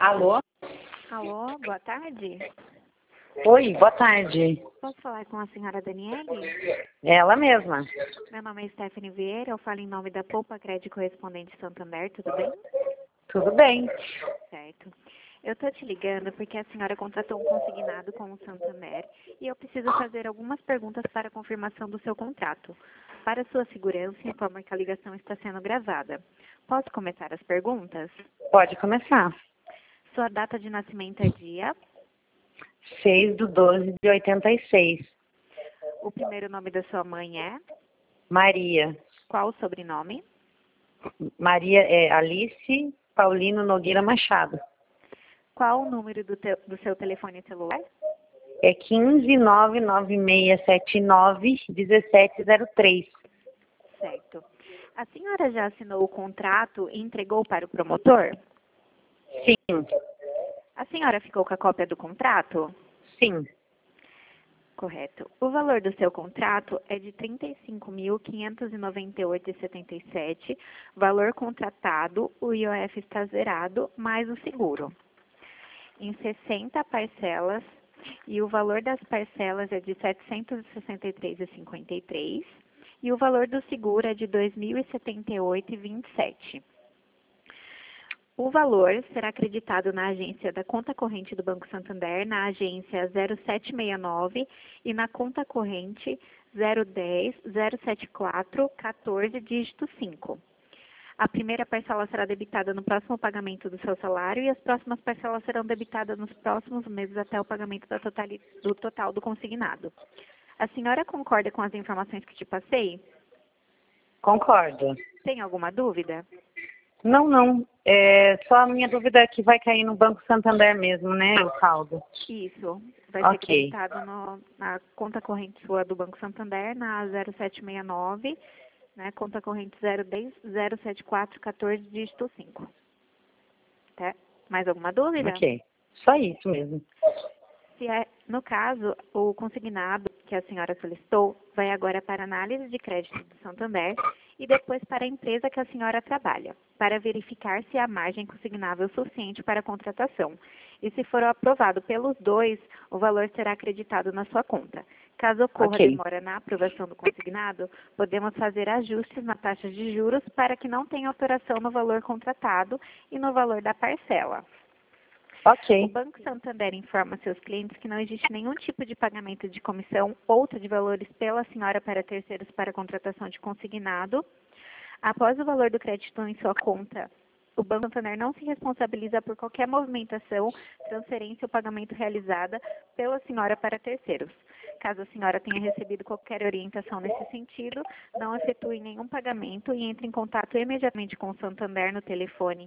Alô? Alô, boa tarde. Oi, boa tarde. Posso falar com a senhora Daniele? Ela mesma. Meu nome é Stephanie Vieira, eu falo em nome da Poupa Crédito Correspondente Santander, tudo bem? Tudo bem? Certo. Eu estou te ligando porque a senhora contratou um consignado com o Santander e eu preciso fazer algumas perguntas para confirmação do seu contrato. Para sua segurança, informo que a ligação está sendo gravada. Posso começar as perguntas? Pode começar. Sua data de nascimento é dia? 6/12/86. O primeiro nome da sua mãe é? Maria. Qual o sobrenome? Maria é Alice Paulino Nogueira Machado. Qual o número do seu telefone celular? É 15 99679 1703. Certo. A senhora já assinou o contrato e entregou para o promotor? Sim, A senhora ficou com a cópia do contrato? sim. Correto. O valor do seu contrato é de R$ 35.598,77. Valor contratado, o IOF está zerado, mais o seguro. Em 60 parcelas, e o valor das parcelas é de R$ 763,53. E o valor do seguro é de R$ 2.078,27. O valor será acreditado na agência da conta corrente do Banco Santander, na agência 0769 e na conta corrente 010 074 14 dígito 5. A primeira parcela será debitada no próximo pagamento do seu salário e as próximas parcelas serão debitadas nos próximos meses até o pagamento do total do consignado. A senhora concorda com as informações que te passei? Concordo. Tem alguma dúvida? Não. Só a minha dúvida é que vai cair no Banco Santander mesmo, né? O saldo. Isso. Vai ser Ok. acreditado na conta corrente sua do Banco Santander, na 0769, né? Conta corrente 010 074 14 dígito 5. Tá? Mais alguma dúvida? Ok. Só isso mesmo. No caso, o consignado que a senhora solicitou vai agora para a análise de crédito do Santander e depois para a empresa que a senhora trabalha, para verificar se há margem consignável suficiente para a contratação. E se for aprovado pelos dois, o valor será acreditado na sua conta. Caso ocorra Ok. demora na aprovação do consignado, podemos fazer ajustes na taxa de juros para que não tenha alteração no valor contratado e no valor da parcela. O Ok. Banco Santander informa seus clientes que não existe nenhum tipo de pagamento de comissão ou de valores pela senhora para terceiros para a contratação de consignado. Após o valor do crédito em sua conta, o Banco Santander não se responsabiliza por qualquer movimentação, transferência ou pagamento realizada pela senhora para terceiros. Caso a senhora tenha recebido qualquer orientação nesse sentido, não efetue nenhum pagamento e entre em contato imediatamente com o Santander no telefone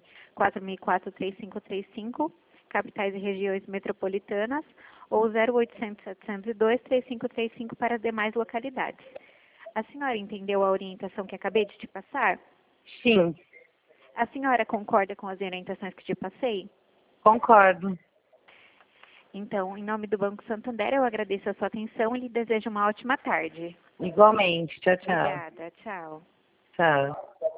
4004-3535, capitais e regiões metropolitanas, ou 0800 702 3535 para as demais localidades. A senhora entendeu a orientação que acabei de te passar? Sim, A senhora concorda com as orientações que te passei? concordo. Então, em nome do Banco Santander, eu agradeço a sua atenção e lhe desejo uma ótima tarde. Igualmente. Tchau, tchau. Obrigada. Tchau. Tchau.